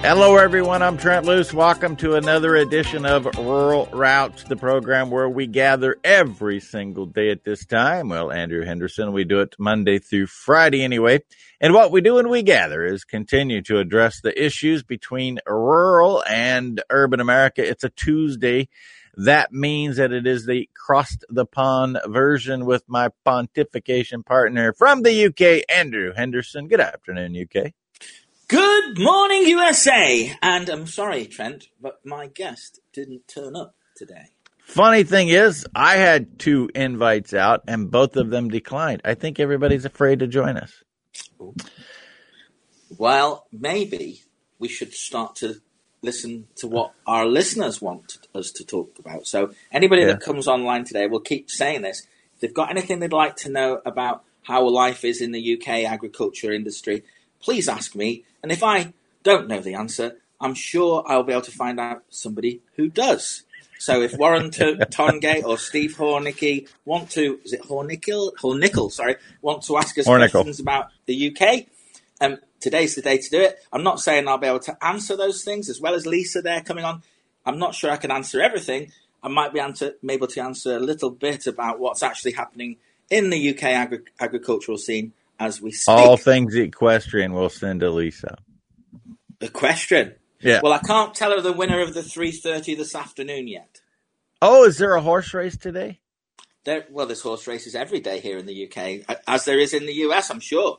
Hello, everyone. I'm Trent Loos. Welcome to another edition of Rural Routes, the program where we gather every single day at this time. Well, Andrew Henderson, we do it Monday through Friday anyway. And what we do when we gather is continue to address the issues between rural and urban America. It's a Tuesday. That means that it is the crossed the pond version with my pontification partner from the UK, Andrew Henderson. Good afternoon, UK. Good morning, USA! And I'm sorry, Trent, but my guest didn't turn up today. Funny thing is, I had 2 invites out, and both of them declined. I think everybody's afraid to join us. Well, maybe we should start to listen to what our listeners want us to talk about. So anybody that comes online today, we'll keep saying this. If they've got anything they'd like to know about how life is in the UK agriculture industry, please ask me. And if I don't know the answer, I'm sure I'll be able to find out somebody who does. So if Warren Tongate or Steve Hornickel want to, is it Hornickel, sorry, want to ask us questions about the UK, today's the day to do it. I'm not saying I'll be able to answer those things, as well as Lisa there coming on. I'm not sure I can answer everything. I might be able to answer a little bit about what's actually happening in the UK agricultural scene as we speak. All things equestrian we'll send to Lisa. Equestrian? Yeah. Well, I can't tell her the winner of the 3:30 this afternoon yet. Oh, is there a horse race today? There's horse races every day here in the UK, as there is in the US, I'm sure.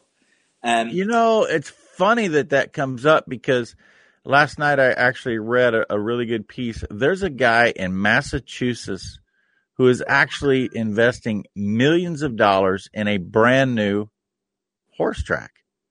It's funny that comes up because last night I actually read a really good piece. There's a guy in Massachusetts who is actually investing millions of dollars in a brand new horse track.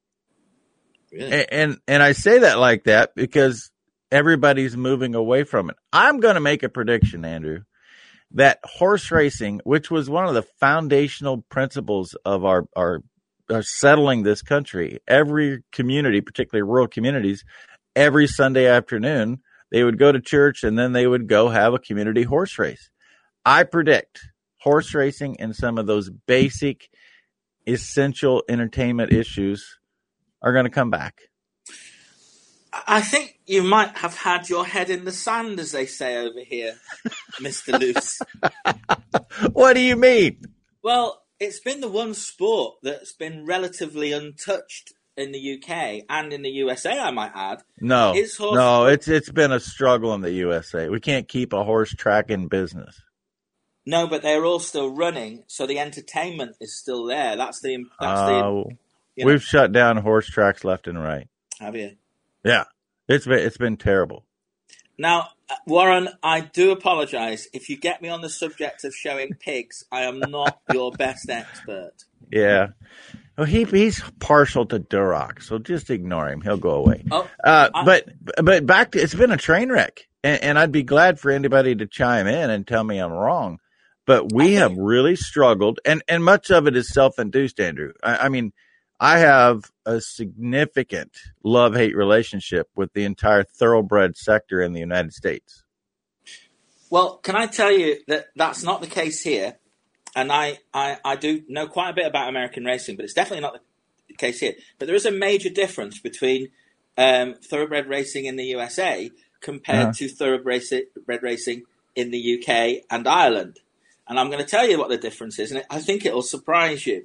Really? And I say that like that because everybody's moving away from it. I'm going to make a prediction, Andrew, that horse racing, which was one of the foundational principles of our settling this country, every community, particularly rural communities, every Sunday afternoon, they would go to church and then they would go have a community horse race. I predict horse racing and some of those basic essential entertainment issues are going to come back. I think you might have had your head in the sand, as they say over here, Mr. Loos. What do you mean? Well, it's been the one sport that's been relatively untouched in the UK and in the USA, I might add. No, it's been a struggle in the USA. We can't keep a horse track in business. No, but they're all still running, so the entertainment is still there. We've shut down horse tracks left and right. Have you? Yeah, it's been terrible. Now, Warren, I do apologize if you get me on the subject of showing pigs. I am not your best expert. Yeah, well, he's partial to Duroc, so just ignore him. He'll go away. But back to it's been a train wreck, and I'd be glad for anybody to chime in and tell me I'm wrong. But we have really struggled, and much of it is self-induced, Andrew. I mean, I have a significant love-hate relationship with the entire thoroughbred sector in the United States. Well, can I tell you that that's not the case here? And I do know quite a bit about American racing, but it's definitely not the case here. But there is a major difference between thoroughbred racing in the USA compared to thoroughbred racing in the UK and Ireland. And I'm going to tell you what the difference is, and I think it'll surprise you.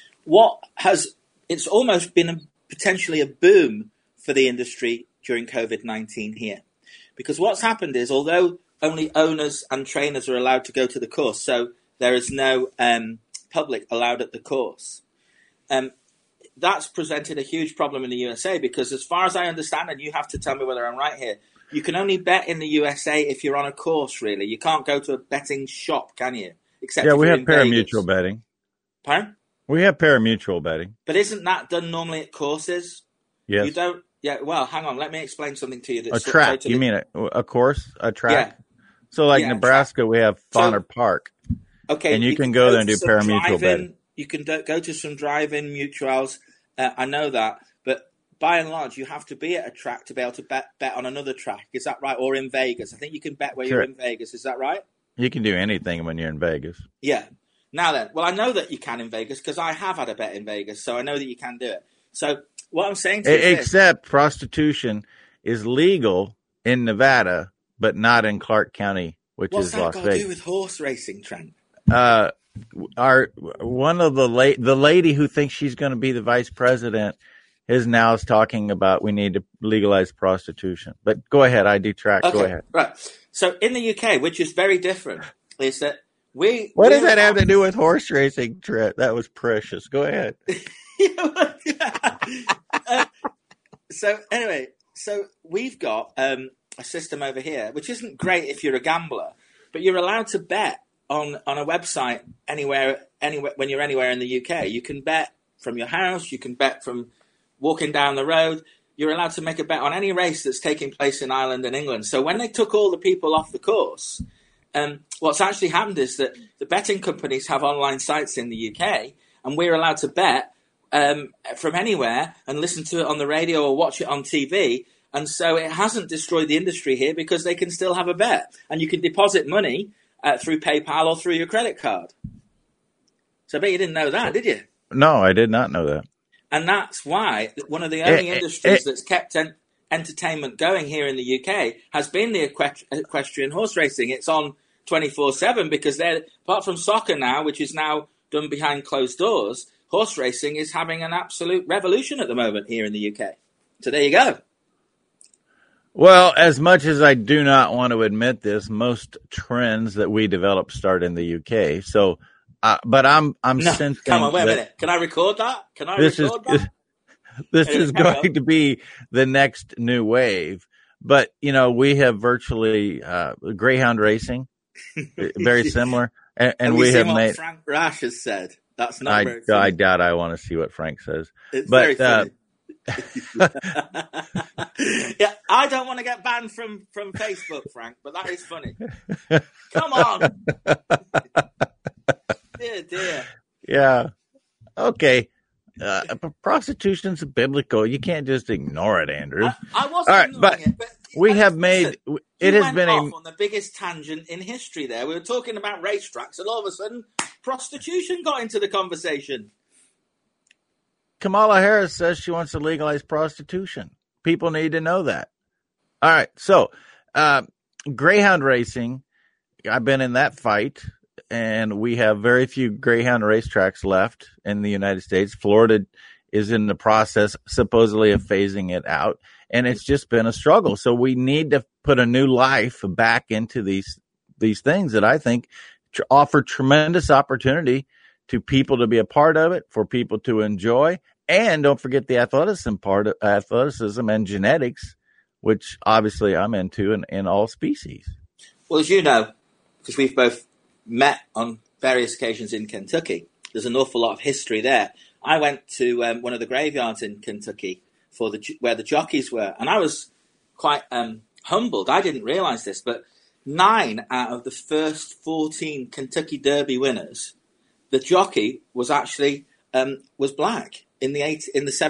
It's almost been potentially a boom for the industry during COVID-19 here. Because what's happened is, although only owners and trainers are allowed to go to the course, so there is no public allowed at the course, that's presented a huge problem in the USA because as far as I understand, and you have to tell me whether I'm right here, you can only bet in the USA if you're on a course, really. You can't go to a betting shop, can you? Except we have pari-mutuel betting. Pardon? We have pari-mutuel betting. But isn't that done normally at courses? Yes. You don't? Yeah, well, hang on. Let me explain something to you. That's a track. Totally... You mean a course? A track? Yeah. So like Nebraska, we have Fauner Park. Okay. And you can go there and do pari-mutuel betting. You can go to some drive-in mutuals. I know that. But by and large, you have to be at a track to be able to bet on another track. Is that right? Or in Vegas. I think you can bet where you're in Vegas. Is that right? You can do anything when you're in Vegas. Yeah. Now then, well, I know that you can in Vegas because I have had a bet in Vegas, so I know that you can do it. So what I'm saying to you except prostitution is legal in Nevada, but not in Clark County, which What's is that Las got to do Vegas. with horse racing, Trent? One of the lady who thinks she's going to be the vice president is now talking about we need to legalize prostitution. But go ahead, I detract. Okay, go ahead. right. So in the UK, which is very different, is that What does that have to do with horse racing, Trent? That was precious. Go ahead. So anyway, so we've got a system over here, which isn't great if you're a gambler, but you're allowed to bet on a website anywhere when you're anywhere in the UK. You can bet from your house. You can bet from walking down the road. You're allowed to make a bet on any race that's taking place in Ireland and England. So when they took all the people off the course, what's actually happened is that the betting companies have online sites in the UK, and we're allowed to bet from anywhere and listen to it on the radio or watch it on TV. And so it hasn't destroyed the industry here because they can still have a bet. And you can deposit money through PayPal or through your credit card. So I bet you didn't know that, did you? No, I did not know that. And that's why one of the only industries that's kept entertainment going here in the UK has been the equestrian horse racing. It's on 24/7 because apart from soccer now, which is now done behind closed doors, horse racing is having an absolute revolution at the moment here in the UK. So there you go. Well, as much as I do not want to admit this, most trends that we develop start in the UK. So, but I'm sensing. Come on, wait a minute. Can I record that? This is going to be the next new wave. But we have virtually greyhound racing, very similar, and we have made. Frank Rash has said that's not. I doubt I want to see what Frank says. It's very funny. Yeah, I don't want to get banned from Facebook, Frank, but that is funny. Come on. Dear. Yeah. Okay. Prostitution's biblical. You can't just ignore it, Andrew. I wasn't ignoring it, but we have made it has been off on the biggest tangent in history there. We were talking about racetracks, and all of a sudden prostitution got into the conversation. Kamala Harris says she wants to legalize prostitution. People need to know that. All right. So, greyhound racing, I've been in that fight, and we have very few greyhound racetracks left in the United States. Florida is in the process, supposedly, of phasing it out, and it's just been a struggle. So we need to put a new life back into these things that I think offer tremendous opportunity to people to be a part of it, for people to enjoy. And don't forget the athleticism and genetics, which obviously I'm into in all species. Well, as you know, because we've both met on various occasions in Kentucky, there's an awful lot of history there. I went to one of the graveyards in Kentucky where the jockeys were, and I was quite humbled. I didn't realize this, but 9 out of the first 14 Kentucky Derby winners, the jockey was actually was black. In the late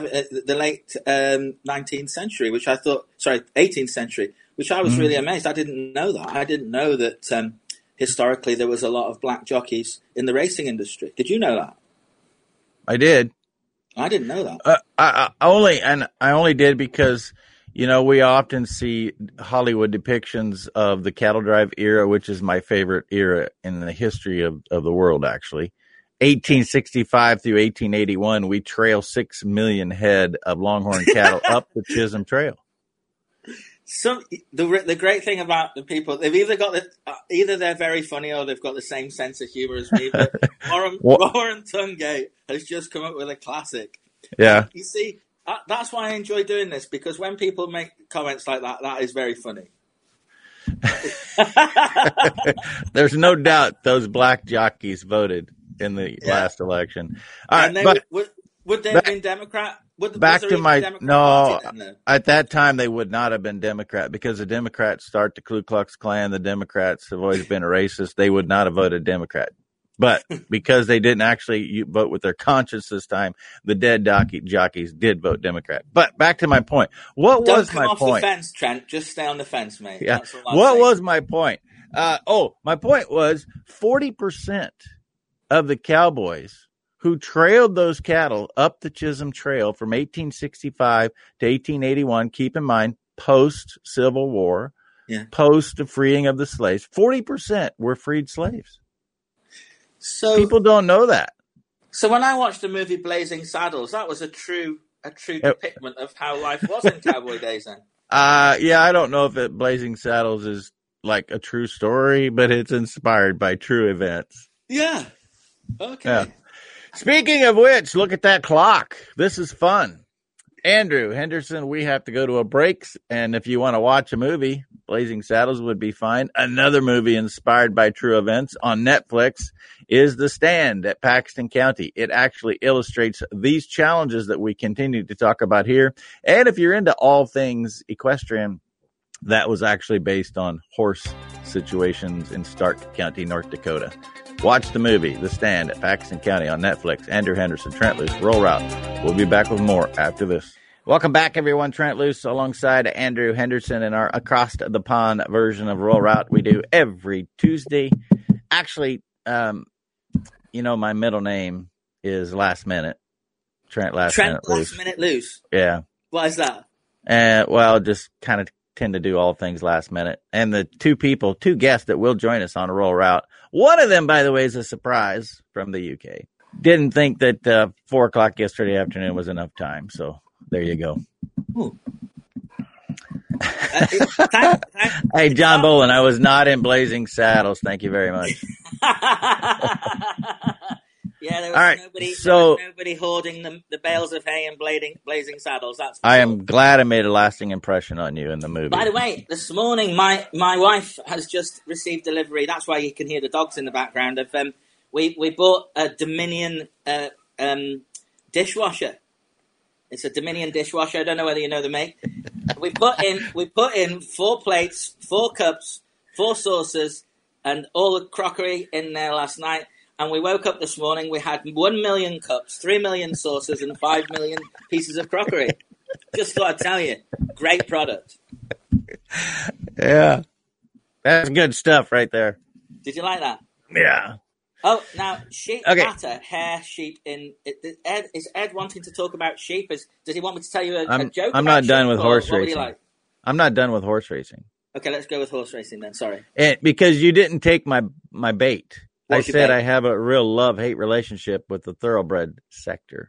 19th century, which I thought, 18th century, which I was really amazed. I didn't know that. I didn't know that historically there was a lot of black jockeys in the racing industry. Did you know that? I did. I didn't know that. I only did because, we often see Hollywood depictions of the cattle drive era, which is my favorite era in the history of the world, actually. 1865 through 1881, we trail 6 million head of longhorn cattle up the Chisholm Trail. So the great thing about the people, they've either got either they're very funny or they've got the same sense of humor as me. But Warren Tungate has just come up with a classic. Yeah, you see, that's why I enjoy doing this, because when people make comments like that, that is very funny. There's no doubt those black jockeys voted in the last election. All right, and would they have been Democrat? At that time they would not have been Democrat, because the Democrats start the Ku Klux Klan. The Democrats have always been racist. They would not have voted Democrat. But because they didn't actually vote with their conscience this time, the dead jockeys did vote Democrat. But back to my point. What was my point? Don't come off the fence, Trent. Just stay on the fence, mate. Yeah. What was my point? My point was 40% of the cowboys who trailed those cattle up the Chisholm Trail from 1865 to 1881. Keep in mind, post Civil War, post the freeing of the slaves. 40% were freed slaves. So people don't know that. So when I watched the movie Blazing Saddles, that was a true depiction of how life was in cowboy days then. Yeah, I don't know if Blazing Saddles is like a true story, but it's inspired by true events. Yeah. Okay. Yeah. Speaking of which, look at that clock. This is fun. Andrew Henderson, we have to go to a break. And if you want to watch a movie, Blazing Saddles would be fine. Another movie inspired by true events on Netflix is The Stand at Paxton County. It actually illustrates these challenges that we continue to talk about here. And if you're into all things equestrian, that was actually based on horse situations in Stark County, North Dakota. Watch the movie, The Stand at Paxton County on Netflix. Andrew Henderson, Trent Loos, Roll Route. We'll be back with more after this. Welcome back, everyone. Trent Loos alongside Andrew Henderson in our Across the Pond version of Roll Route we do every Tuesday. Actually, my middle name is Last Minute. Trent Last Minute Loos. Yeah. Why is that? Just kind of tend to do all things last minute. And the two guests that will join us on a Roll Route. One of them, by the way, is a surprise from the UK. Didn't think that 4 o'clock yesterday afternoon was enough time. So there you go. Hey, John Bolin, I was not in Blazing Saddles. Thank you very much. Yeah, there was nobody hoarding the bales of hay and blazing saddles. I am glad I made a lasting impression on you in the movie. By the way, this morning my wife has just received delivery. That's why you can hear the dogs in the background. We bought a Dominion dishwasher. It's a Dominion dishwasher. I don't know whether you know the make. We put in 4 plates, 4 cups, 4 saucers, and all the crockery in there last night. And we woke up this morning, we had 1 million cups, 3 million saucers, and 5 million pieces of crockery. Just thought I'd tell you, great product. Yeah. That's good stuff right there. Did you like that? Yeah. Oh, now, sheep batter, hair, sheep. Is Ed wanting to talk about sheep? Does he want me to tell you a joke? I'm not done with horse racing. Like? I'm not done with horse racing. Okay, let's go with horse racing then. Sorry. Because you didn't take my bait. I said I have a real love-hate relationship with the thoroughbred sector.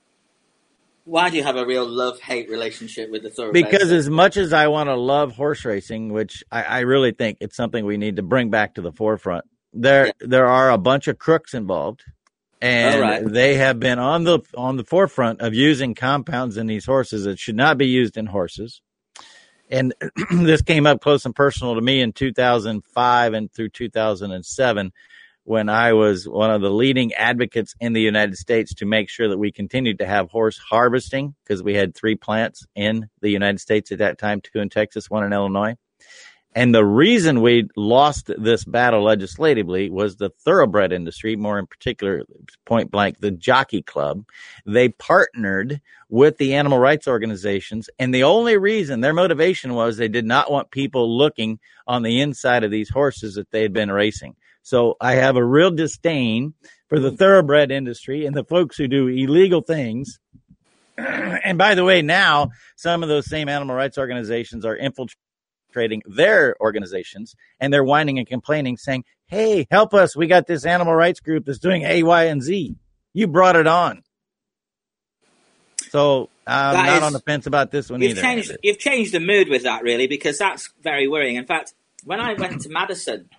Why do you have a real love-hate relationship with the thoroughbred Because sector? As much as I want to love horse racing, which I really think it's something we need to bring back to the forefront, there are a bunch of crooks involved, and they have been on the forefront of using compounds in these horses that should not be used in horses. And this came up close and personal to me in 2005 and through 2007. When I was one of the leading advocates in the United States to make sure that we continued to have horse harvesting, because we had 3 plants in the United States at that time, 2 in Texas, 1 in Illinois. And the reason we lost this battle legislatively was the thoroughbred industry, more in particular, point blank, the Jockey Club. They partnered with the animal rights organizations, and the only reason, their motivation was they did not want people looking on the inside of these horses that they had been racing. So I have a real disdain for the thoroughbred industry and the folks who do illegal things. And by the way, now some of those same animal rights organizations are infiltrating their organizations, and they're whining and complaining, saying, hey, help us. We got this animal rights group that's doing A, Y, and Z. You brought it on. So I'm not on the fence about this one either. You've changed the mood with that, really, because that's very worrying. In fact, when I went to Madison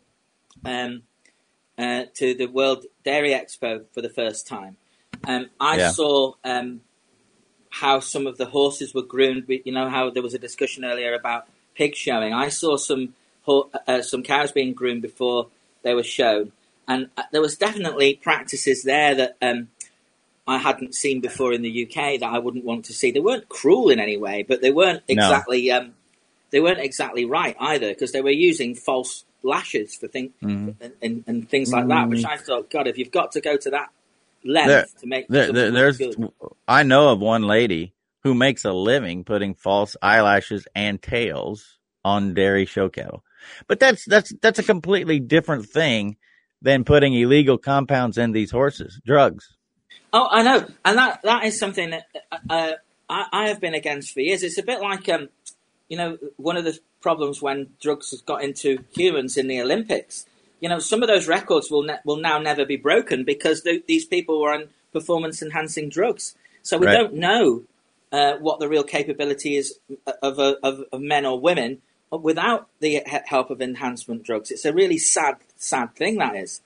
to the World Dairy Expo for the first time, I saw how some of the horses were groomed. You know how there was a discussion earlier about pig showing. I saw some cows being groomed before they were shown, and there was definitely practices there that I hadn't seen before in the UK that I wouldn't want to see. They weren't cruel in any way, but they weren't exactly right either, because they were using false lashes for things and things like that, which I thought, God, if you've got to go to that length to make good. I know of one lady who makes a living putting false eyelashes and tails on dairy show cattle, but that's a completely different thing than putting illegal compounds in these horses, drugs. Oh, I know, and that is something that I have been against for years. It's a bit like one of the problems when drugs has got into humans in the Olympics, some of those records will now never be broken because these people were on performance enhancing drugs. So we don't know what the real capability is of men or women without the help of enhancement drugs. It's a really sad thing, that is.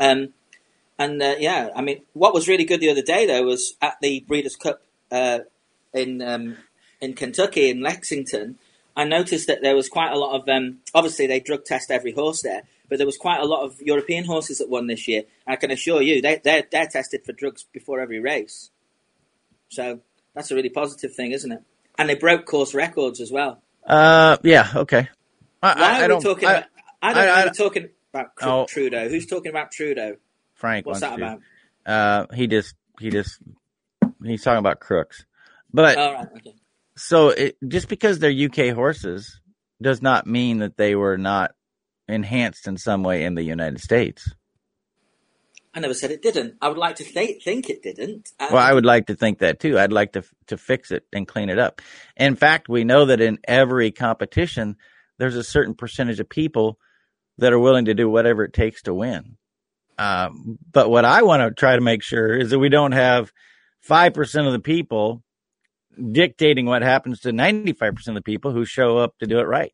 What was really good the other day, though, was at the Breeders' Cup in Kentucky, in Lexington, I noticed that there was quite a lot of, obviously they drug test every horse there, but there was quite a lot of European horses that won this year. And I can assure you, they're tested for drugs before every race. So that's a really positive thing, isn't it? And they broke course records as well. Yeah, okay. I don't know we're talking about Trudeau. Who's talking about Trudeau? Frank. What's that about? He's talking about crooks. But right, okay. So just because they're UK horses does not mean that they were not enhanced in some way in the United States. I never said it didn't. I would like to think it didn't. Well, I would like to think that too. I'd like to fix it and clean it up. In fact, we know that in every competition, there's a certain percentage of people that are willing to do whatever it takes to win. But what I want to try to make sure is that we don't have 5% of the people dictating what happens to 95% of the people who show up to do it right.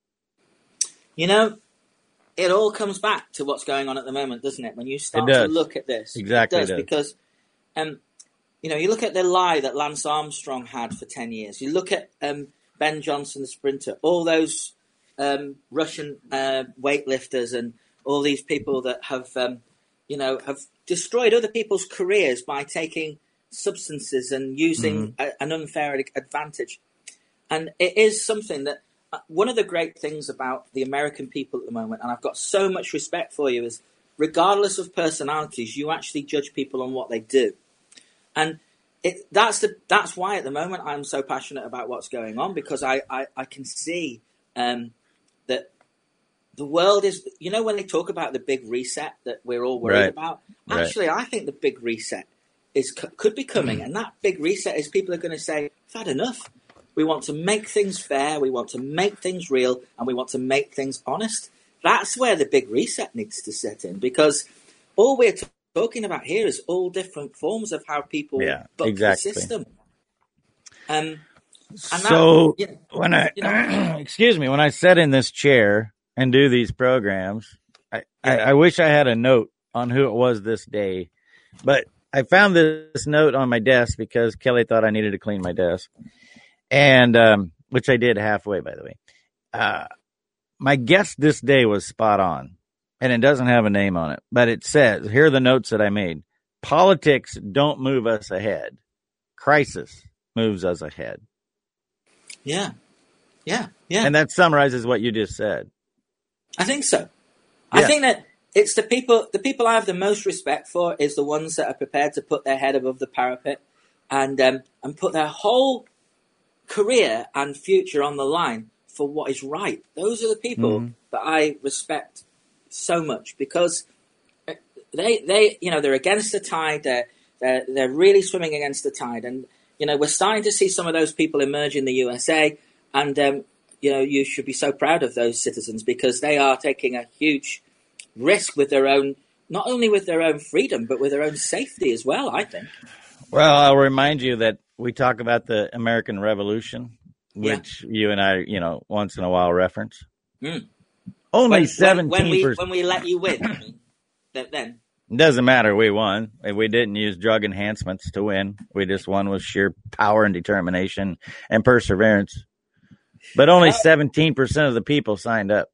It all comes back to what's going on at the moment, doesn't it? When you start to look at this. Exactly. It does, because, you look at the lie that Lance Armstrong had for 10 years. You look at Ben Johnson, the sprinter, all those Russian weightlifters and all these people that have destroyed other people's careers by taking substances and using an unfair advantage. And it is something that one of the great things about the American people at the moment, and I've got so much respect for you, is regardless of personalities, you actually judge people on what they do. And that's why at the moment I'm so passionate about what's going on, because I can see that the world is, when they talk about the big reset that we're all worried about, actually I think the big reset could be coming. And that big reset is people are going to say, I've had enough. We want to make things fair, we want to make things real, and we want to make things honest. That's where the big reset needs to set in, because all we're talking about here is all different forms of how people buck the system. When I sit in this chair and do these programs, I wish I had a note on who it was this day, but I found this note on my desk because Kelly thought I needed to clean my desk. And, which I did halfway, by the way. My guess this day was spot on, and it doesn't have a name on it, but it says, here are the notes that I made. Politics don't move us ahead. Crisis moves us ahead. Yeah. And that summarizes what you just said. I think so. Yeah. I think that it's the people I have the most respect for is the ones that are prepared to put their head above the parapet and put their whole career and future on the line for what is right. Those are the people that I respect so much, because they're against the tide. They're really swimming against the tide, and we're starting to see some of those people emerge in the USA, and you should be so proud of those citizens, because they are taking a huge risk with their own, not only with their own freedom, but with their own safety as well, I think. Well, I'll remind you that we talk about the American Revolution, which you and I, once in a while reference. Only 17%. When we let you win, then. It doesn't matter. We won. We didn't use drug enhancements to win. We just won with sheer power and determination and perseverance. But only 17% of the people signed up.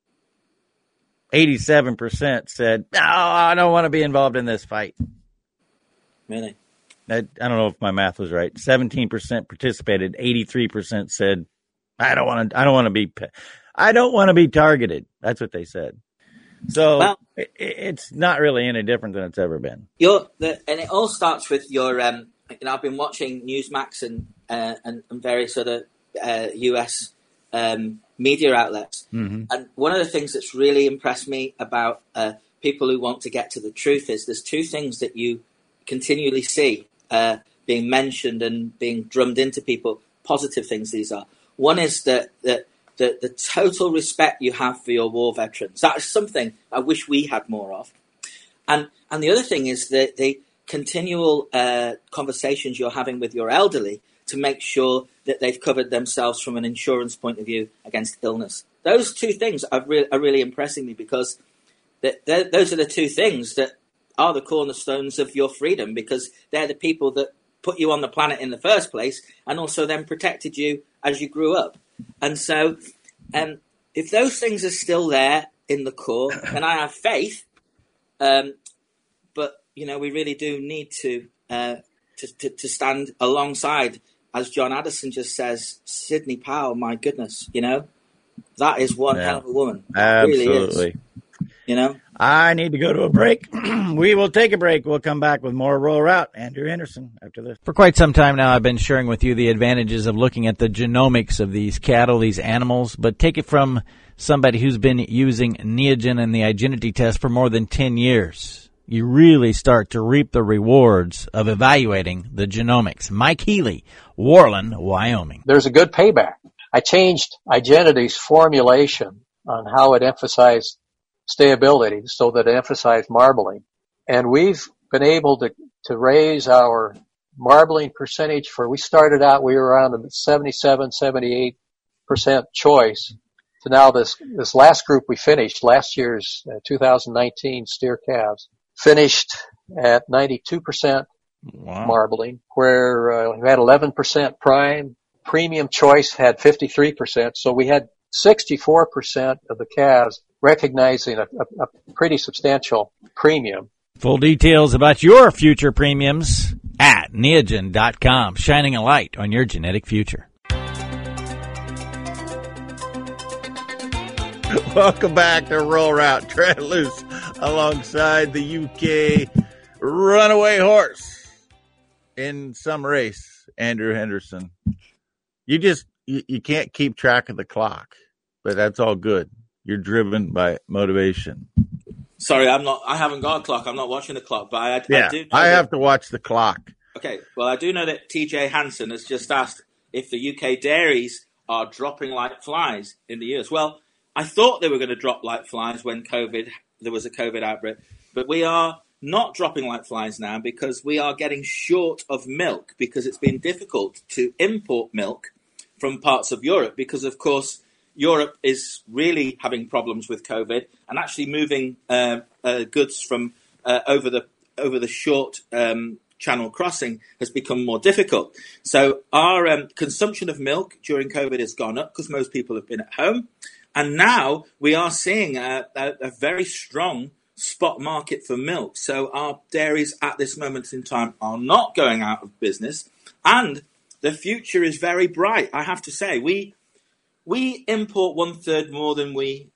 87% said, no, I don't want to be involved in this fight. Really? I don't know if my math was right. 17% participated. 83% said, I don't want to be targeted. That's what they said. So it's not really any different than it's ever been. And it all starts with your. I've been watching Newsmax and various other US media outlets, and one of the things that's really impressed me about people who want to get to the truth is there's two things that you continually see being mentioned and being drummed into people. Positive things these are. One is the total respect you have for your war veterans. That is something I wish we had more of. And the other thing is that the continual conversations you're having with your elderly to make sure that they've covered themselves from an insurance point of view against illness. Those two things are really impressing me, because those are the two things that are the cornerstones of your freedom, because they're the people that put you on the planet in the first place and also then protected you as you grew up. And so if those things are still there in the core, then I have faith. But, we really do need to stand alongside, as John Addison just says, Sidney Powell, my goodness, that is one hell of a woman. Absolutely. Really is, I need to go to a break. We will take a break. We'll come back with more Rural Route. Andrew Henderson after this. For quite some time now, I've been sharing with you the advantages of looking at the genomics of these cattle, these animals, but take it from somebody who's been using Neogen and the Igenity test for more than 10 years. You really start to reap the rewards of evaluating the genomics. Mike Healy, Worland, Wyoming. There's a good payback. I changed Igenity's formulation on how it emphasized stayability so that it emphasized marbling. And we've been able to raise our marbling percentage we started out, we were around the 77, 78% choice. So now this last group we finished, last year's 2019 steer calves, finished at 92% marbling, where we had 11% prime. Premium choice had 53%, so we had 64% of the calves recognizing a pretty substantial premium. Full details about your future premiums at Neogen.com, shining a light on your genetic future. Welcome back to Rural Route. Tread loose alongside the UK runaway horse in some race, Andrew Henderson. You can't keep track of the clock, but that's all good. You're driven by motivation. Sorry, I haven't got a clock. I'm not watching the clock, but I do know I have to watch the clock. Okay, well, I do know that TJ Hansen has just asked if the UK dairies are dropping like flies in the US. Well, I thought they were going to drop like flies when there was a COVID outbreak, but we are not dropping like flies now because we are getting short of milk, because it's been difficult to import milk from parts of Europe because, of course, Europe is really having problems with COVID and actually moving goods from over the short channel crossing has become more difficult. So our consumption of milk during COVID has gone up because most people have been at home. And now we are seeing a very strong spot market for milk. So our dairies at this moment in time are not going out of business. And the future is very bright, I have to say. We import 2/3 more than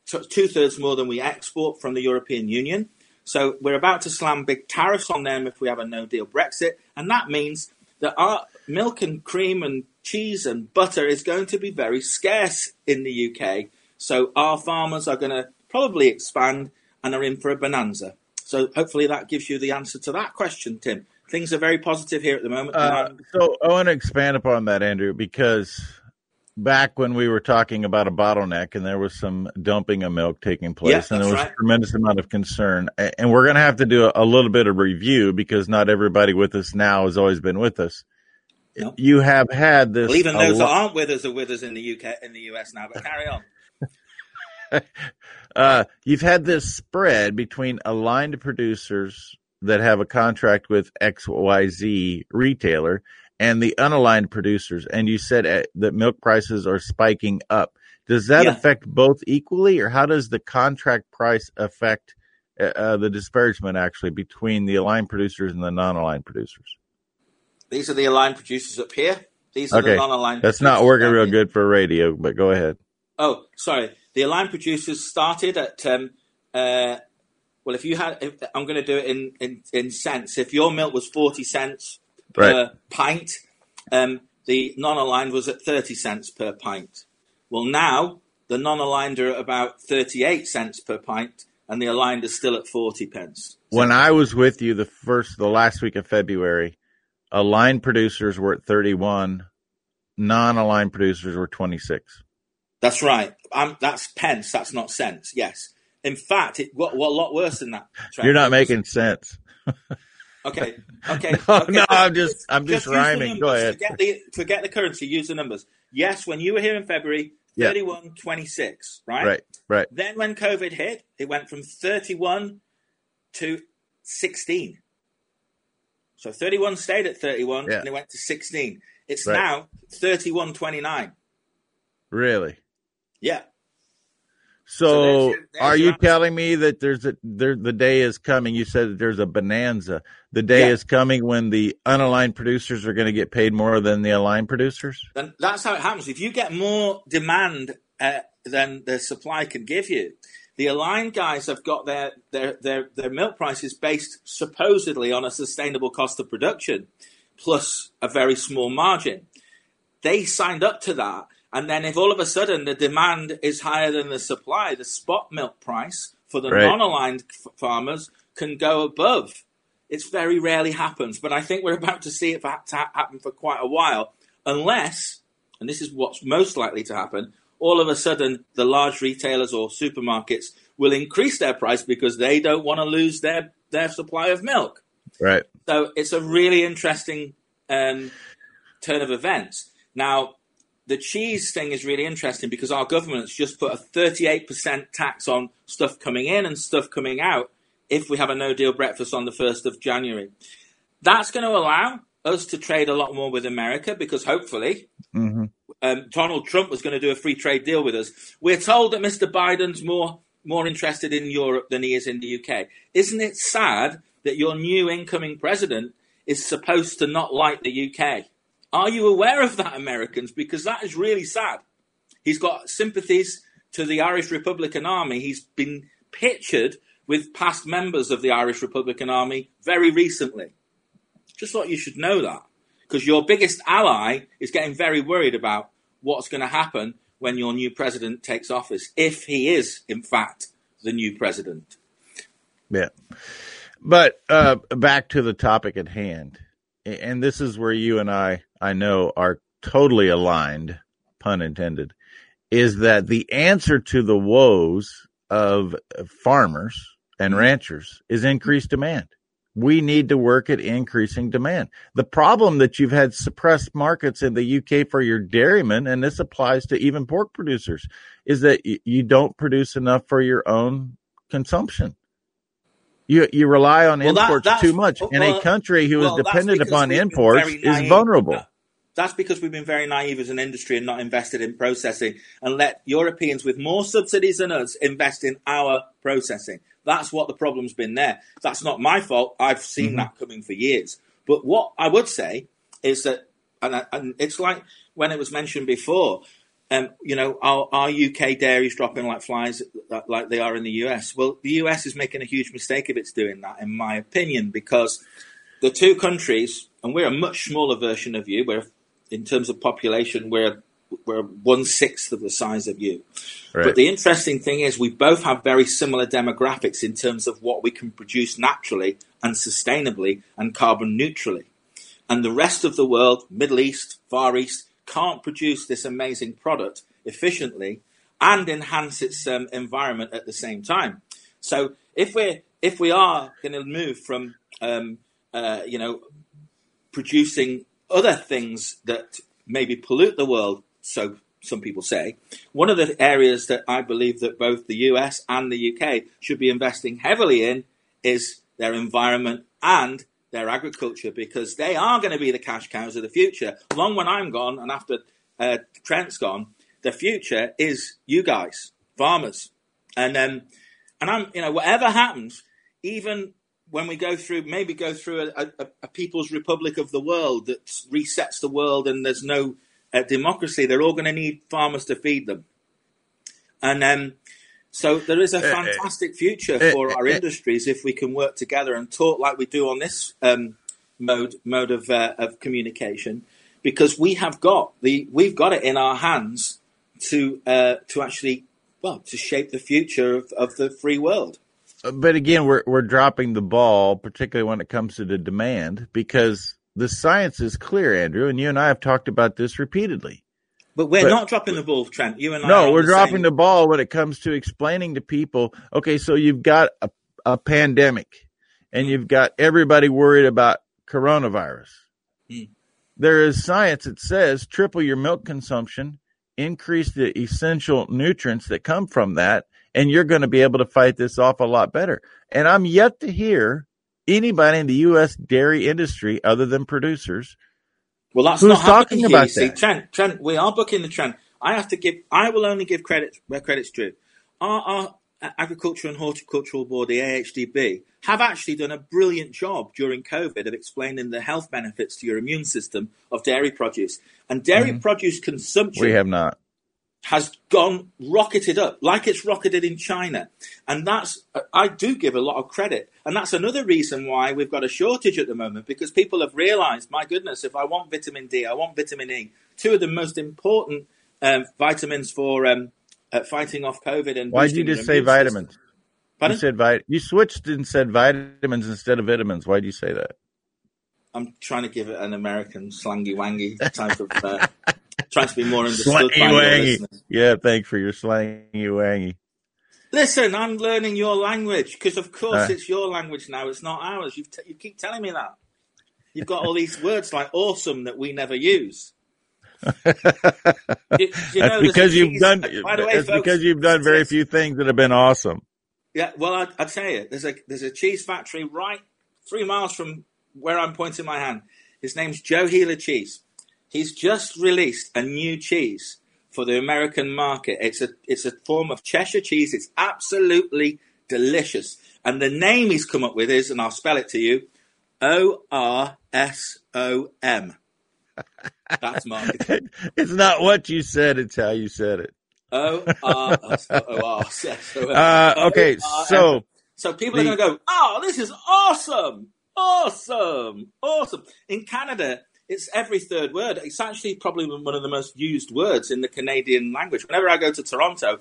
we export from the European Union. So we're about to slam big tariffs on them if we have a no-deal Brexit. And that means that our milk and cream and cheese and butter is going to be very scarce in the UK. So our farmers are going to probably expand and are in for a bonanza. So hopefully that gives you the answer to that question, Tim. Things are very positive here at the moment. So I want to expand upon that, Andrew, because back when we were talking about a bottleneck and there was some dumping of milk taking place, and there was a tremendous amount of concern. And we're going to have to do a little bit of review because not everybody with us now has always been with us. No. You have had this. Well, even those that aren't with us are with us in the UK, in the US now, but carry on. You've had this spread between aligned producers that have a contract with XYZ retailer and the unaligned producers, and you said that milk prices are spiking up. Does that affect both equally, or how does the contract price affect the disparagement actually between the aligned producers and the non-aligned producers? These are the aligned producers up here. These are the non-aligned producers. That's not working real good for radio, but go ahead. Oh, sorry. The aligned producers started at, well, I'm going to do it in cents. If your milk was 40 cents per pint, the non-aligned was at 30 cents per pint. Well, now the non-aligned are about 38 cents per pint, and the aligned are still at 40 pence. When I was with you the last week of February, aligned producers were at 31, non-aligned producers were 26. That's right. That's pence. That's not cents. Yes. In fact, it got a lot worse than that. You're not making sense. Okay. No, I'm just rhyming. Go ahead. Forget the currency. Use the numbers. Yes, when you were here in February, 31.26, right? Right. Then when COVID hit, it went from 31 to 16. So 31 stayed at 31, and it went to 16. It's now 31.29. Really? Yeah. So are you telling me that the day is coming? You said that there's a bonanza. The day is coming when the unaligned producers are going to get paid more than the aligned producers? Then that's how it happens. If you get more demand than the supply can give you, the aligned guys have got their milk prices based supposedly on a sustainable cost of production plus a very small margin. They signed up to that. And then if all of a sudden the demand is higher than the supply, the spot milk price for the non-aligned farmers can go above. It very rarely happens, but I think we're about to see it happen for quite a while, unless, and this is what's most likely to happen, all of a sudden the large retailers or supermarkets will increase their price because they don't want to lose their supply of milk. Right. So it's a really interesting turn of events. Now, the cheese thing is really interesting because our government's just put a 38% tax on stuff coming in and stuff coming out if we have a no-deal breakfast on the 1st of January. That's going to allow us to trade a lot more with America because hopefully Donald Trump was going to do a free trade deal with us. We're told that Mr. Biden's more interested in Europe than he is in the UK. Isn't it sad that your new incoming president is supposed to not like the UK? Are you aware of that, Americans? Because that is really sad. He's got sympathies to the Irish Republican Army. He's been pictured with past members of the Irish Republican Army very recently. Just thought you should know that. Because your biggest ally is getting very worried about what's going to happen when your new president takes office, if he is, in fact, the new president. Yeah. But back to the topic at hand. And this is where you and I know, are totally aligned, pun intended, is that the answer to the woes of farmers and ranchers is increased demand. We need to work at increasing demand. The problem that you've had suppressed markets in the UK for your dairymen, and this applies to even pork producers, is that you don't produce enough for your own consumption. You rely on imports too much, and a country who is dependent upon imports is vulnerable. That's because we've been very naive as an industry and not invested in processing and let Europeans with more subsidies than us invest in our processing. That's what the problem's been there. That's not my fault. I've seen that coming for years. But what I would say is that, and it's like when it was mentioned before, our UK dairies dropping like flies, like they are in the US. Well, the US is making a huge mistake if it's doing that, in my opinion, because the two countries, and we're a much smaller version of you. In terms of population, we're 1/6 of the size of you. Right. But the interesting thing is we both have very similar demographics in terms of what we can produce naturally and sustainably and carbon neutrally. And the rest of the world, Middle East, Far East, can't produce this amazing product efficiently and enhance its environment at the same time. So if we are going to move from producing other things that maybe pollute the world, so some people say, one of the areas that I believe that both the US and the UK should be investing heavily in is their environment and their agriculture, because they are going to be the cash cows of the future. Long when I'm gone and after Trent's gone, the future is you guys, farmers. And I'm, whatever happens, even when we go through a people's republic of the world that resets the world and there's no democracy, they're all going to need farmers to feed them. And so there is a fantastic future for our industries if we can work together and talk like we do on this mode of communication, because we've got it in our hands to actually to shape the future of the free world. But again, we're dropping the ball, particularly when it comes to the demand, because the science is clear, Andrew, and you and I have talked about this repeatedly. But we're not dropping the ball, Trent. You and I. No, we're dropping the ball when it comes to explaining to people, okay, so you've got a pandemic and you've got everybody worried about coronavirus. There is science that says triple your milk consumption, increase the essential nutrients that come from that, and you're going to be able to fight this off a lot better. And I'm yet to hear anybody in the U.S. dairy industry other than producers. Well, that's not talking about that. Trent, we are bucking the trend. I will only give credit where credit's due. Our Agriculture and Horticultural Board, the AHDB, have actually done a brilliant job during COVID of explaining the health benefits to your immune system of dairy produce. And dairy produce consumption we have not. Has rocketed up like it's rocketed in China. And I do give a lot of credit. And that's another reason why we've got a shortage at the moment, because people have realized, my goodness, if I want vitamin D, I want vitamin E, two of the most important vitamins for fighting off COVID. And why did you just say vitamins? Pardon? You said you switched and said vitamins instead of vitamins. Why did you say that? I'm trying to give it an American slangy wangy type of trying to be more understood by your listeners. Yeah, thanks for your slangy wangy. Listen, I'm learning your language because, of course, it's your language now. It's not ours. You keep telling me that. You've got all these words like awesome that we never use. That's because you've done. It's because you've done very few things that have been awesome. Yeah, well, I'll tell you, there's a cheese factory right 3 miles from where I'm pointing my hand. His name's Joe Healer Cheese. He's just released a new cheese for the American market. It's a form of Cheshire cheese. It's absolutely delicious. And the name he's come up with is, and I'll spell it to you, ORSOM. That's marketing. It's not what you said, it's how you said it. Okay, so people are going to go, oh, this is awesome. Awesome. In Canada, it's every third word. It's actually probably one of the most used words in the Canadian language. Whenever I go to Toronto,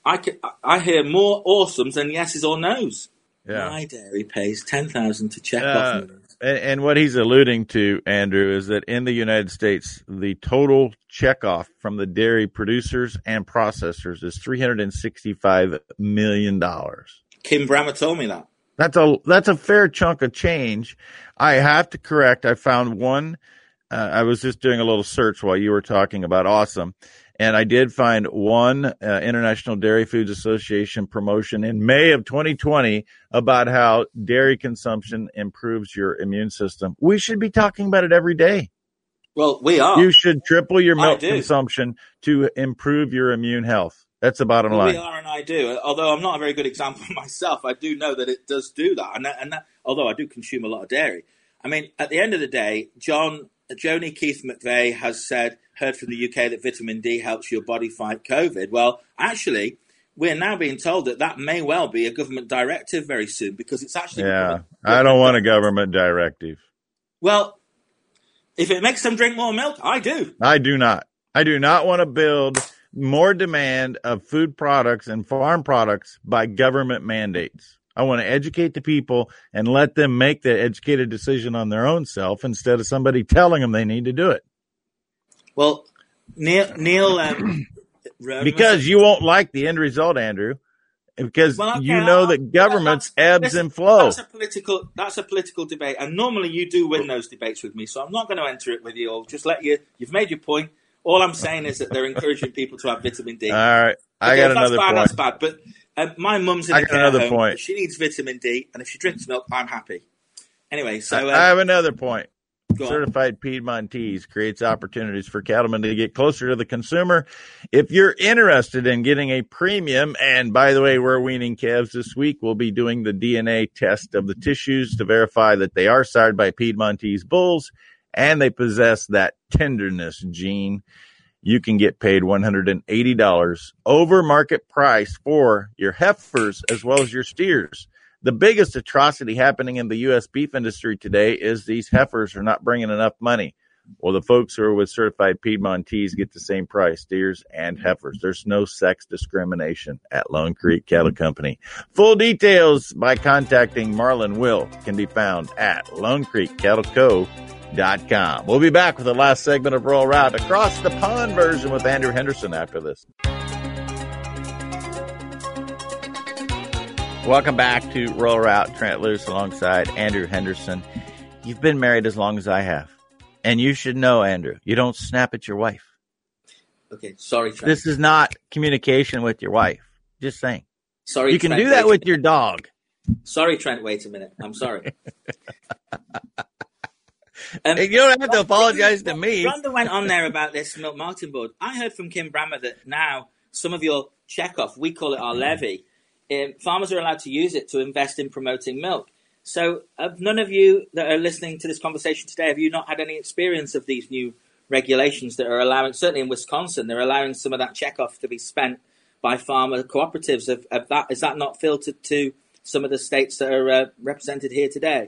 I hear more awesomes than yeses or nos. Yeah. My dairy pays $10,000 to check off. And what he's alluding to, Andrew, is that in the United States, the total checkoff from the dairy producers and processors is $365 million. Kim Brammer told me that. That's a fair chunk of change. I have to correct. I found one. I was just doing a little search while you were talking about awesome. And I did find one International Dairy Foods Association promotion in May of 2020 about how dairy consumption improves your immune system. We should be talking about it every day. Well, we are. You should triple your milk consumption to improve your immune health. That's the bottom line. We are, and I do. Although I'm not a very good example myself, I do know that it does do that. And that, although I do consume a lot of dairy. I mean, at the end of the day, Joni Keith McVeigh has heard from the UK that vitamin D helps your body fight COVID. Well, actually, we're now being told that may well be a government directive very soon because it's actually... Yeah, I don't want a government directive. Well, if it makes them drink more milk, I do. I do not. I do not want to build more demand of food products and farm products by government mandates. I want to educate the people and let them make the educated decision on their own self instead of somebody telling them they need to do it. Well, Neil because you won't like the end result, Andrew, because you know that governments ebbs and flow. That's a political debate, and normally you do win those debates with me, so I'm not going to enter it with you. I'll just you've made your point. All I'm saying is that they're encouraging people to have vitamin D. All right, I got another point. That's bad, but my mum's in a care home. She needs vitamin D, and if she drinks milk, I'm happy. Anyway, so... I have another point. Certified Piedmontese creates opportunities for cattlemen to get closer to the consumer. If you're interested in getting a premium, and by the way, we're weaning calves this week, we'll be doing the DNA test of the tissues to verify that they are sired by Piedmontese bulls, and they possess that tenderness gene. You can get paid $180 over market price for your heifers as well as your steers. The biggest atrocity happening in the U.S. beef industry today is these heifers are not bringing enough money. Well, the folks who are with certified Piedmontese get the same price, steers and heifers. There's no sex discrimination at Lone Creek Cattle Company. Full details by contacting Marlon Will can be found at LoneCreekCattleCo.com. We'll be back with the last segment of Rural Route, across the pond version with Andrew Henderson after this. Welcome back to Rural Route. Trent Loos alongside Andrew Henderson. You've been married as long as I have. And you should know, Andrew, you don't snap at your wife. Okay, sorry, Trent. This is not communication with your wife. Just saying. Sorry, you can Trent, do that with your dog. Sorry, Trent, wait a minute. I'm sorry. You don't have to apologize to me. Rhonda went on there about this milk marketing board. I heard from Kim Brammer that now some of your checkoff, we call it our levy, farmers are allowed to use it to invest in promoting milk. So none of you that are listening to this conversation today, have you not had any experience of these new regulations that are allowing, certainly in Wisconsin, they're allowing some of that checkoff to be spent by farmer cooperatives? Is that not filtered to some of the states that are represented here today?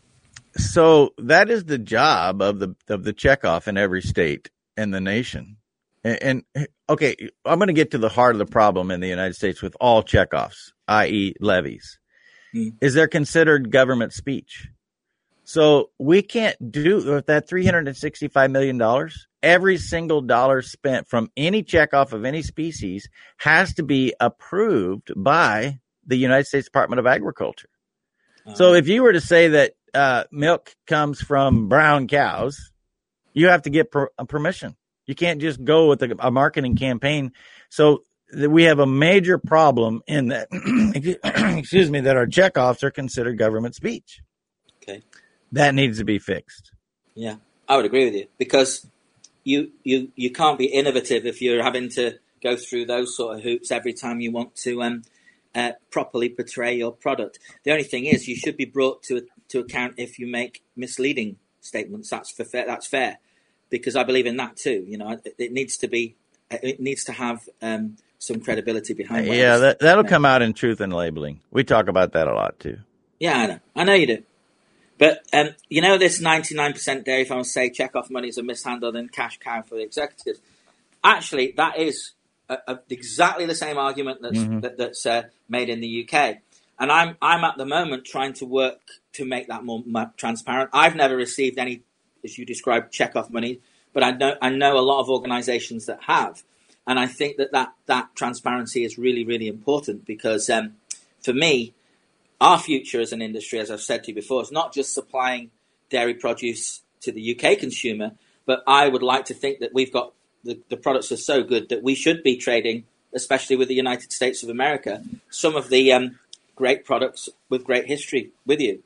So that is the job of the checkoff in every state in the nation. And okay, I'm going to get to the heart of the problem in the United States with all checkoffs, i.e. levies. Is they're considered government speech. So we can't do with that $365 million. Every single dollar spent from any checkoff of any species has to be approved by the United States Department of Agriculture. So if you were to say that milk comes from brown cows, you have to get permission. You can't just go with a marketing campaign. So we have a major problem in that, excuse me, that our checkoffs are considered government speech. Okay. That needs to be fixed. Yeah, I would agree with you, because you can't be innovative if you're having to go through those sort of hoops every time you want to properly portray your product. The only thing is, you should be brought to account if you make misleading statements. That's fair, because I believe in that too. You know, it needs to have some credibility behind it. Yeah, that'll come out in truth and labeling. We talk about that a lot too. Yeah, I know you do. But this 99% dairy farmers say checkoff monies are mishandled and cash cow for the executives. Actually, that is exactly the same argument that's made in the UK. And I'm at the moment trying to work to make that more transparent. I've never received any, as you described, checkoff money, but I know a lot of organisations that have. And I think that transparency is really, really important, because for me, our future as an industry, as I've said to you before, is not just supplying dairy produce to the UK consumer, but I would like to think that we've got the products are so good that we should be trading, especially with the United States of America, some of the great products with great history with you.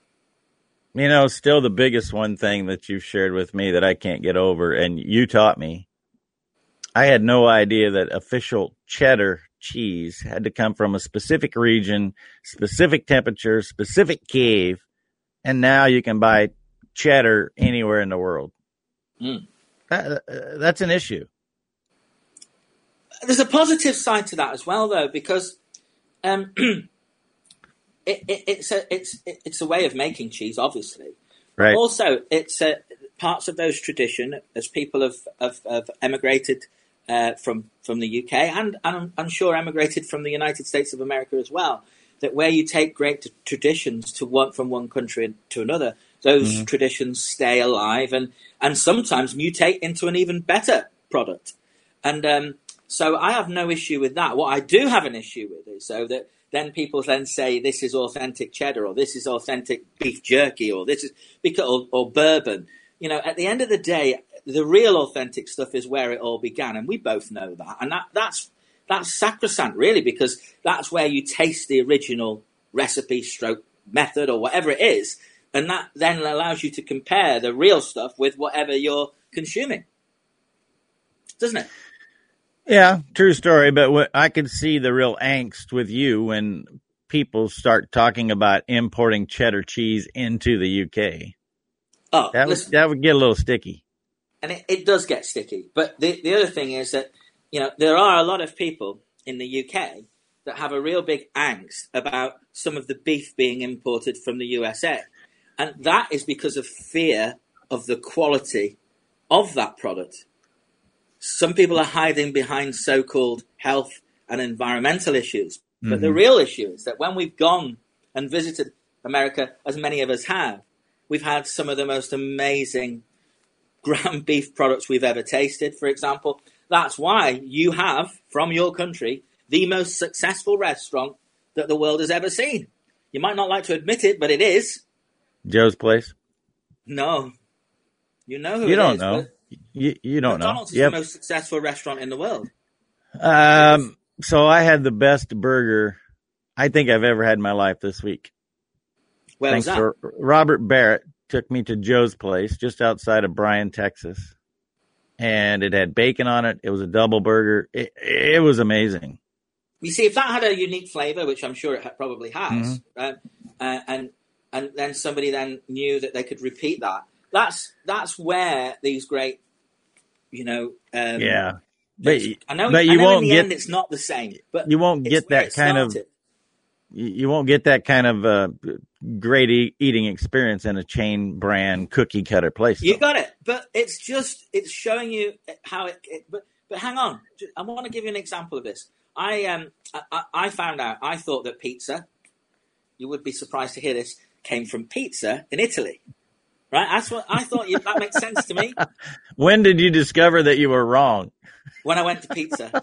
You know, still the biggest one thing that you've shared with me that I can't get over, and you taught me, I had no idea that official cheddar cheese had to come from a specific region, specific temperature, specific cave, and now you can buy cheddar anywhere in the world. That's an issue. There's a positive side to that as well, though, because it's a way of making cheese, obviously. Right. But also, it's parts of those tradition, as people have emigrated from the UK, and I'm sure emigrated from the United States of America as well, that where you take great traditions from one country to another, those traditions stay alive and sometimes mutate into an even better product. And so I have no issue with that. What I do have an issue with is so that then people then say this is authentic cheddar, or this is authentic beef jerky, or this is or bourbon. You know, at the end of the day, the real authentic stuff is where it all began, and we both know that. And that's sacrosanct, really, because that's where you taste the original recipe stroke method or whatever it is, and that then allows you to compare the real stuff with whatever you're consuming, doesn't it? Yeah, true story. But I could see the real angst with you when people start talking about importing cheddar cheese into the UK. Oh, that would get a little sticky. And it does get sticky. But the other thing is that, you know, there are a lot of people in the UK that have a real big angst about some of the beef being imported from the USA. And that is because of fear of the quality of that product. Some people are hiding behind so-called health and environmental issues. But the real issue is that when we've gone and visited America, as many of us have, we've had some of the most amazing ground beef products we've ever tasted, for example. That's why you have, from your country, the most successful restaurant that the world has ever seen. You might not like to admit it, but it is. Joe's Place? No. You know who you it don't is. know. You don't McDonald's know. is the most successful restaurant in the world. So I had the best burger I think I've ever had in my life this week. Where was that? Robert Barrett took me to Joe's Place just outside of Bryan, Texas. And it had bacon on it. It was a double burger. It was amazing. You see, if that had a unique flavor, which I'm sure it probably has, and then somebody then knew that they could repeat that, that's where these great, yeah. But I know you won't in the end it's not the same. But you won't get that kind of. You won't get that kind of great eating experience in a chain brand cookie cutter place. You got it, but it's showing you how it. But hang on, I want to give you an example of this. I found out. I thought that pizza. You would be surprised to hear this came from pizza in Italy, right? That's what I thought. That makes sense to me. When did you discover that you were wrong? When I went to pizza.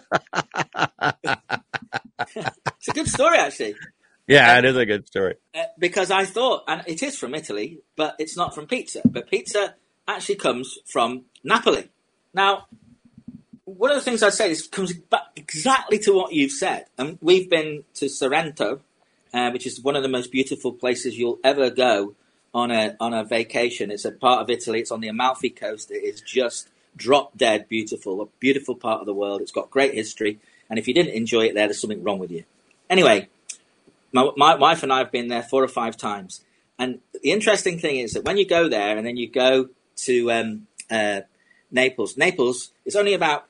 It's a good story, actually. Yeah, it is a good story. Because I thought, and it is from Italy, but it's not from pizza. But pizza actually comes from Napoli. Now, one of the things I'd say is comes back exactly to what you've said. And we've been to Sorrento, which is one of the most beautiful places you'll ever go on a vacation. It's a part of Italy. It's on the Amalfi Coast. It is just drop dead beautiful, a beautiful part of the world. It's got great history. And if you didn't enjoy it there's something wrong with you. Anyway, my wife and I have been there 4 or 5 times. And the interesting thing is that when you go there and then you go to Naples is only about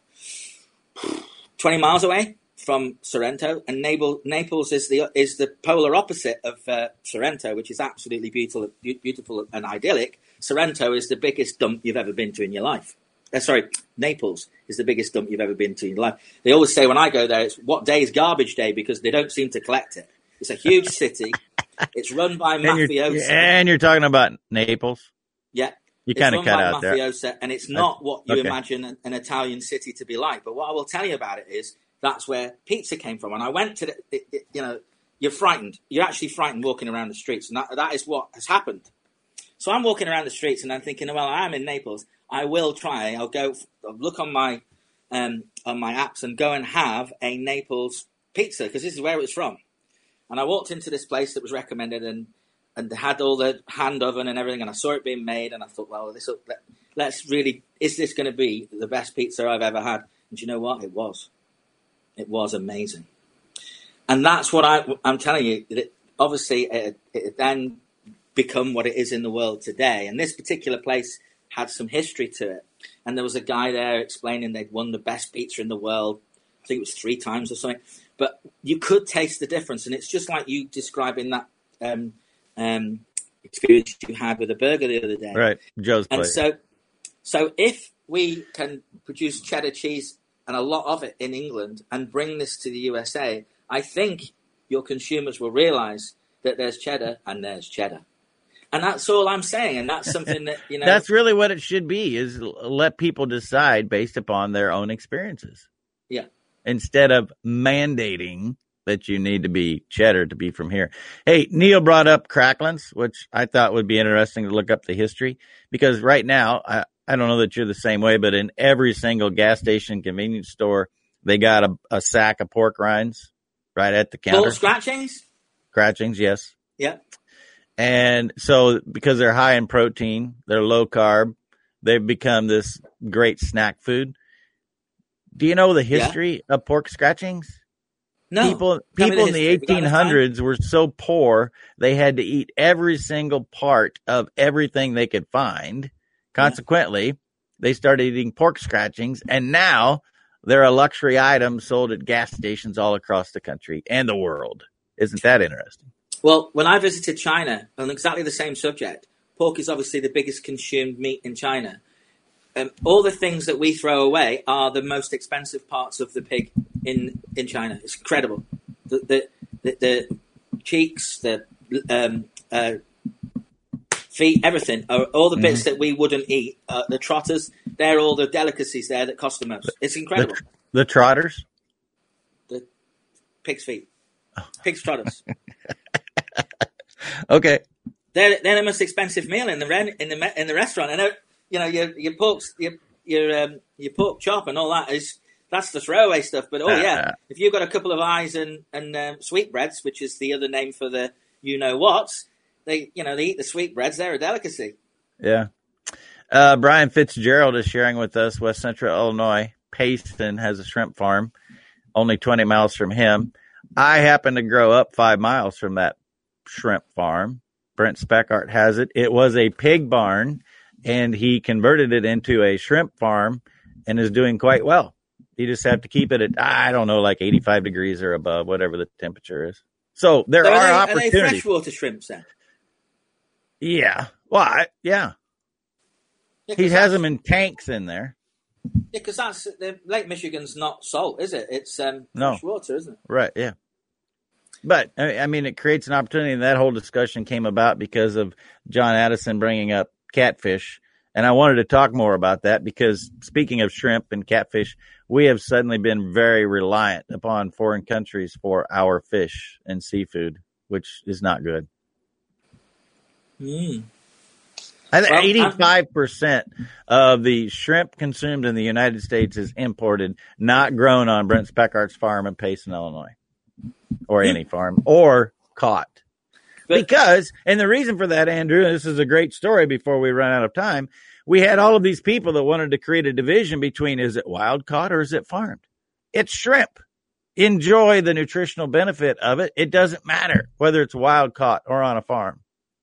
20 miles away from Sorrento. And Naples is the polar opposite of Sorrento, which is absolutely beautiful and idyllic. Sorrento is the biggest dump you've ever been to in your life. Naples is the biggest dump you've ever been to in your life. They always say when I go there, it's what day is garbage day because they don't seem to collect it. It's a huge city. It's run by mafiosi. And you're talking about Naples? Yeah. You kind of cut out there. And it's not what you imagine an Italian city to be like. But what I will tell you about it is that's where pizza came from. And I went to you're frightened. You're actually frightened walking around the streets. And that is what has happened. So I'm walking around the streets and I'm thinking, well, I'm in Naples. I will try. I'll look on my apps and go and have a Naples pizza because this is where it's from. And I walked into this place that was recommended and had all the hand oven and everything, and I saw it being made, and I thought, well, let's really, is this going to be the best pizza I've ever had? And you know what? It was. It was amazing. And that's what I'm telling you. That obviously, it then become what it is in the world today. And this particular place had some history to it. And there was a guy there explaining they'd won the best pizza in the world. I think it was 3 times or something. But you could taste the difference. And it's just like you describing that experience you had with a burger the other day. Right, Joe's Place. And so if we can produce cheddar cheese and a lot of it in England and bring this to the USA, I think your consumers will realize that there's cheddar and there's cheddar. And that's all I'm saying. And that's something that, That's really what it should be, is let people decide based upon their own experiences. Yeah. Instead of mandating that you need to be cheddar to be from here. Hey, Neil brought up Cracklins, which I thought would be interesting to look up the history, because right now, I don't know that you're the same way, but in every single gas station, convenience store, they got a sack of pork rinds right at the counter. Full scratchings? Scratchings, yes. Yeah. And so because they're high in protein, they're low carb, they've become this great snack food. Do you know the history of pork scratchings? No. People in the 1800s were so poor, they had to eat every single part of everything they could find. Consequently, they started eating pork scratchings, and now they're a luxury item sold at gas stations all across the country and the world. Isn't that interesting? Well, when I visited China on exactly the same subject, pork is obviously the biggest consumed meat in China. all the things that we throw away are the most expensive parts of the pig in China. It's incredible. The cheeks, the feet, everything, all the bits that we wouldn't eat. The trotters, they're all the delicacies there that cost the most. It's incredible. The trotters? The pig's feet. Pig's trotters. Okay. They're the most expensive meal in the restaurant. And your pork chop and all that's the throwaway stuff. But if you've got a couple of eyes and sweetbreads, which is the other name for the what, they eat the sweetbreads. They're a delicacy. Yeah. Brian Fitzgerald is sharing with us West Central Illinois. Payson has a shrimp farm, only 20 miles from him. I happen to grow up 5 miles from that shrimp farm. Brent Speckart has it. It was a pig barn, and he converted it into a shrimp farm and is doing quite well. You just have to keep it at, I don't know, like 85 degrees or above, whatever the temperature is. So there are opportunities. Are they freshwater shrimps then? Yeah. Well, yeah. He has them in tanks in there. Yeah, because Lake Michigan's not salt, is it? It's fresh water, isn't it? Right, yeah. But, I mean, it creates an opportunity, and that whole discussion came about because of John Addison bringing up catfish. And I wanted to talk more about that because, speaking of shrimp and catfish, we have suddenly been very reliant upon foreign countries for our fish and seafood, which is not good. I think 85% of the shrimp consumed in the United States is imported, not grown on Brent Speckart's farm in Payson, Illinois, or any farm, or caught. Because, and the reason for that, Andrew, and this is a great story before we run out of time, we had all of these people that wanted to create a division between, is it wild caught or is it farmed? It's shrimp. Enjoy the nutritional benefit of it. It doesn't matter whether it's wild caught or on a farm.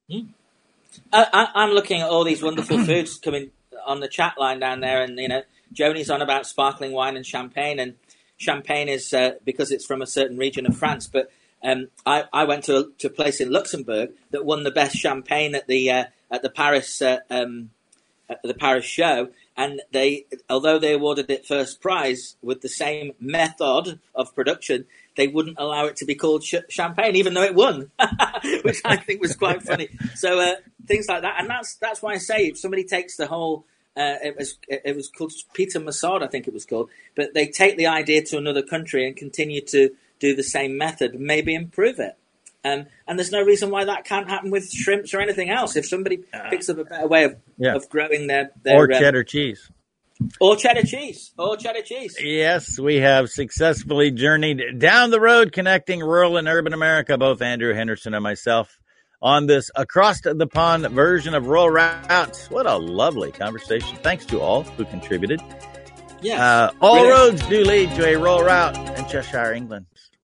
I'm looking at all these wonderful foods coming on the chat line down there, and Joni's on about sparkling wine and champagne, and champagne is because it's from a certain region of France. But I went to a place in Luxembourg that won the best champagne at the Paris show, and although they awarded it first prize with the same method of production, they wouldn't allow it to be called champagne, even though it won, which I think was quite funny. So things like that, and that's why I say if somebody takes the whole, it was called Peter Massard, I think it was called, but they take the idea to another country and continue to do the same method, maybe improve it. And there's no reason why that can't happen with shrimps or anything else. If somebody picks up a better way of growing their or cheddar cheese. Or cheddar cheese. Or cheddar cheese. Yes, we have successfully journeyed down the road connecting rural and urban America, both Andrew Henderson and myself, on this across-the-pond version of Rural Routes. What a lovely conversation. Thanks to all who contributed. Yes. All roads do lead to a rural route in Cheshire, England.